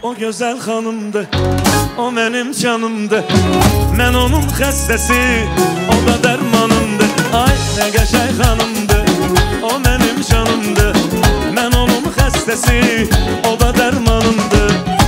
O güzel hanımdı, o benim canımdı. Ben onun xəstəsi, o da dərmanımdı. Ay ne qəşəng hanımdı, o benim canımdı. Ben onun xəstəsi, o da dərmanımdı.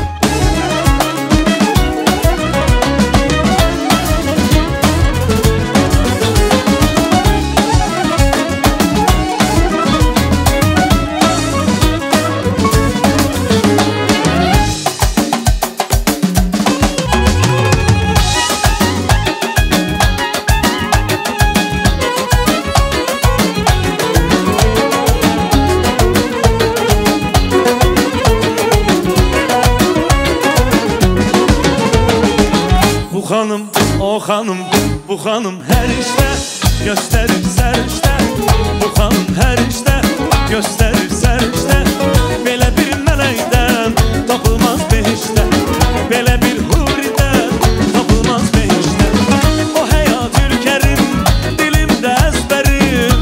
Bu hanım, o hanım, bu hanım her işte gösterir serişte. Bu hanım her işte gösterir serişte. Belə bir mələkdən tapılmaz behişdə, belə bir huridən tapılmaz behişdə. O həyat ülkerim, dilimdə əzbərim.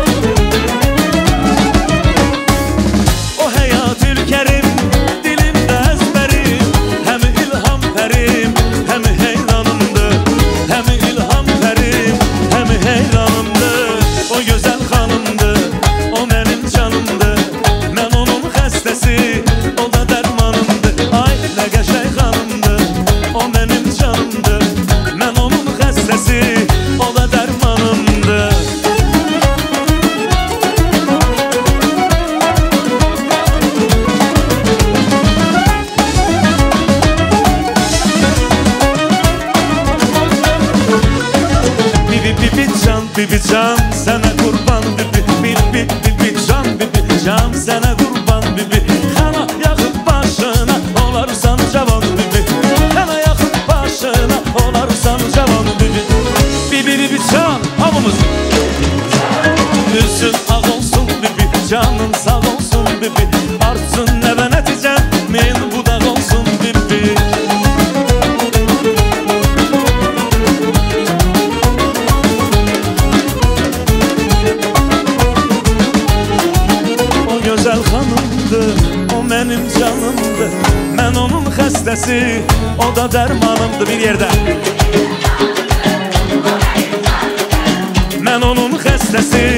O həyat ülkerim, dilimdə əzbərim. Həm ilham pərim, həm heyranımdı. Həm ilham pərim, həm heyranımdı. O gözəl xanımdı, o mənim canımdı. Mən onun xəstəsi, o da dərmanımdı. Ay nə qəşəng xanımdı, o mənim canımdı. Mən onun xəstəsi, o da dərmanımdı. Bibi can sana kurban bibi, bibi can bibi can sana kurban bibi. Kana yakıp başına olarsan cavan bibi, kana yakıp başına olarsan cavan bibi. Bibi can hamımız yüzün ağ olsun bibi, canın sağ olsun bibi. Artsın ne ben edeceğim min budak olsun bibi. Güzel hanımdı, o benim canımdı. Ben onun xəstəsi, o da dərmanımdı. Bir yerde ben onun xəstəsi,